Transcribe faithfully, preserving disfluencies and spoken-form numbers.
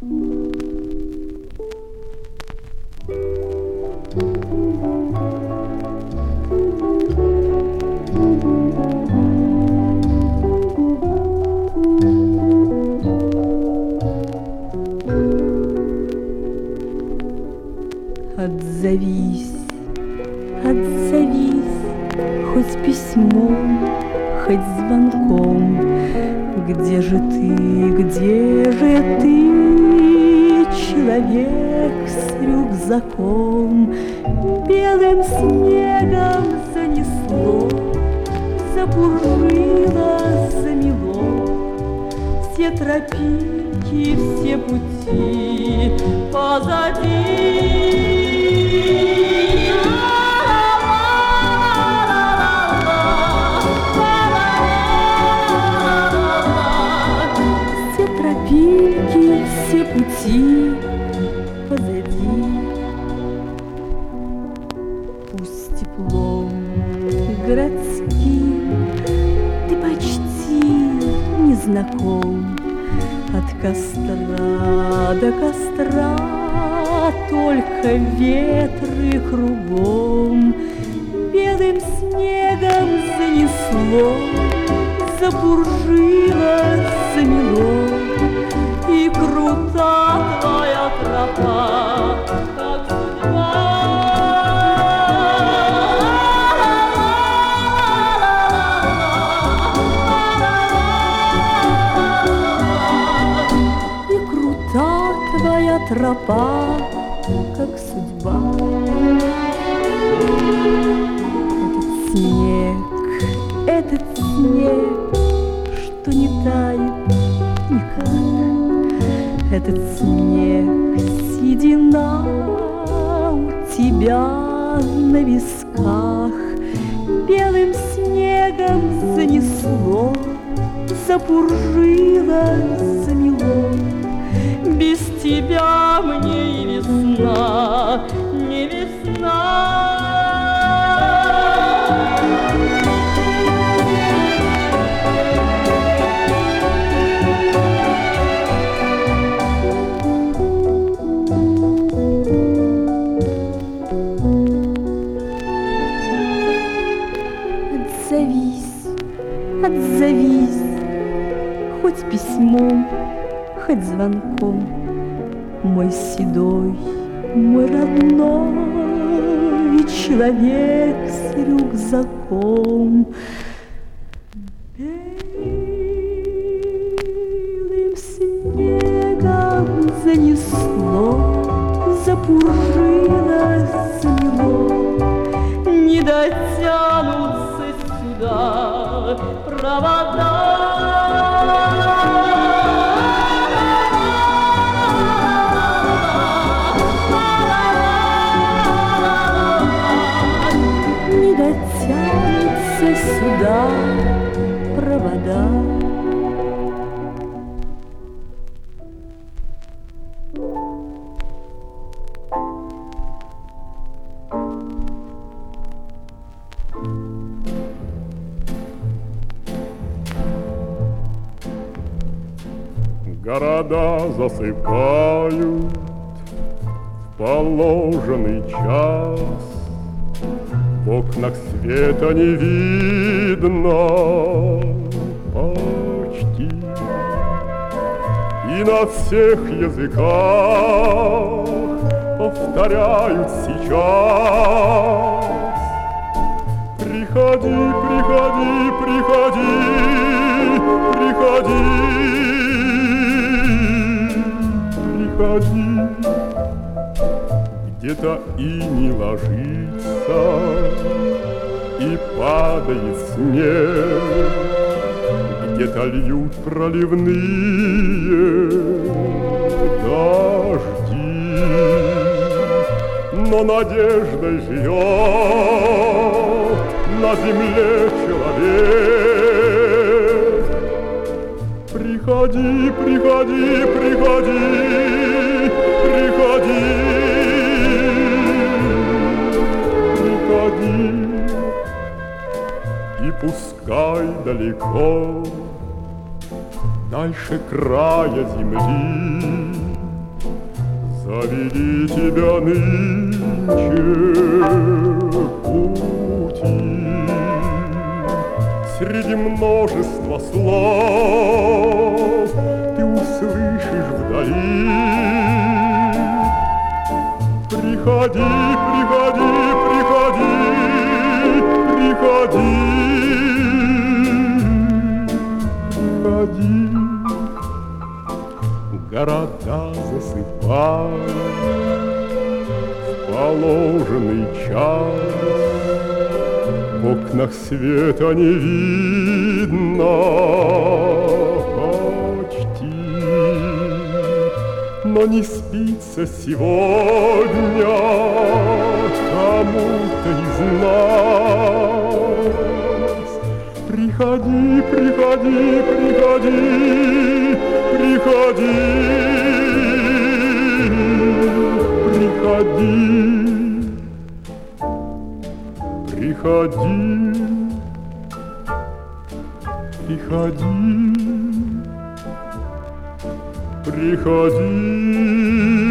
Отзовись, отзовись, хоть письмом, хоть звонком. Где же ты, где же ты, человек с рюкзаком? Белым снегом занесло, запуржило, замело. Все тропинки, все пути позади. Все тропинки, все пути позади. Пусть теплом городским ты почти не знаком. От костра до костра только ветры кругом. Белым снегом занесло, запуржило, замело. И крута твоя тропа, как судьба. Твоя тропа, как судьба. Этот снег, этот снег, что не тает никак. Этот снег, седина у тебя на висках. Белым снегом занесло, запуржило, замело. Без тебя мне и весна, не весна. Отзовись, отзовись, хоть письмом, хоть звонком. Мой седой, мой родной человек с рюкзаком. Белым снегом занесло, запуржило, замело. Не дотянутся сюда провода. Тянутся сюда провода. Города засыпают в положенный час. В окнах света не видно почти. И на всех языках повторяют сейчас: приходи, приходи, приходи, приходи, приходи. Где-то и не ложится, и падает снег, где-то льют проливные дожди, но надеждой живет на земле человек. Приходи, приходи, приходи, приходи. И пускай далеко, дальше края земли, среди тебя нынче пути. Среди множества слов ты услышишь вдали: приходи, приходи, приходи, приходи, приходи. Города засыпают в положенный час, в окнах света не видно почти, но не спится сегодня кому-то из нас. Приходи, приходи, приходи, приходи, приходи, приходи, приходи, приходи.